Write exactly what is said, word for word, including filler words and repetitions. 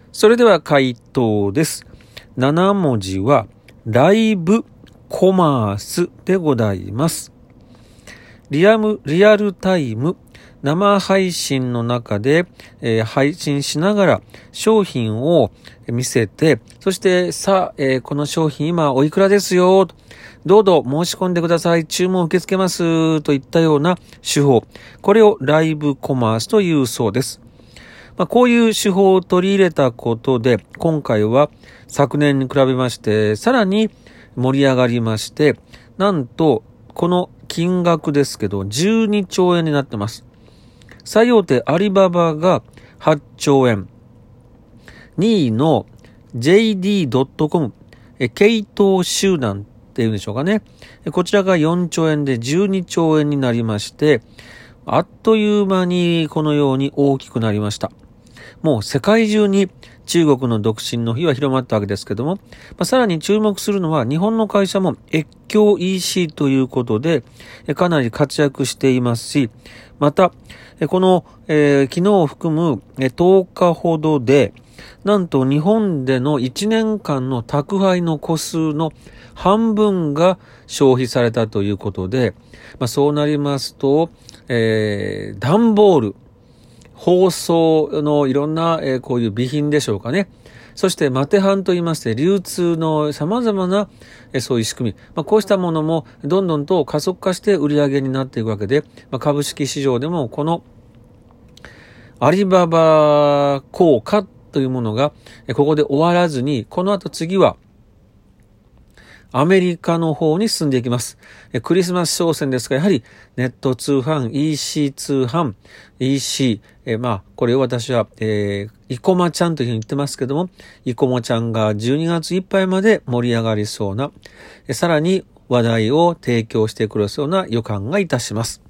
それでは回答です。なな文字はライブコマースでございます。リアム、リアルタイム生配信の中で、えー、配信しながら商品を見せて、そしてさあ、えー、この商品今おいくらですよ、どうぞ申し込んでください、注文受け付けますといったような手法、これをライブコマースというそうです。まあ、こういう手法を取り入れたことで、今回は昨年に比べましてさらに盛り上がりまして、なんとこの金額ですけどじゅうにちょうえんになってます。最大手アリババがはっちょうえん、にいの ジェイディードットコム、ケイトー集団っていうんでしょうかね。こちらがよんちょうえんでじゅうにちょうえんになりまして、あっという間にこのように大きくなりました。もう世界中に中国の独身の日は広まったわけですけども、まあ、さらに注目するのは日本の会社も越境 イーシー ということでかなり活躍していますし、またこの、えー、昨日を含むとおかほどでなんと日本でのいちねんかんの宅配の個数の半分が消費されたということで、まあ、そうなりますと、えー、段ボール、包装のいろんな、えー、こういう備品でしょうかね。そしてマテハンといいまして流通の様々な、えー、そういう仕組み、まあ、こうしたものもどんどんと加速化して売り上げになっていくわけで、まあ、株式市場でもこのアリババ効果というものが、えー、ここで終わらずに、この後次はアメリカの方に進んでいきます。クリスマス商戦ですが、やはりネット通販、イーシー 通販、イーシー、えまあ、これを私は、えー、イコマちゃんというふうに言ってますけども、イコマちゃんがじゅうにがついっぱいまで盛り上がりそうな、さらに話題を提供してくれそうな予感がいたします。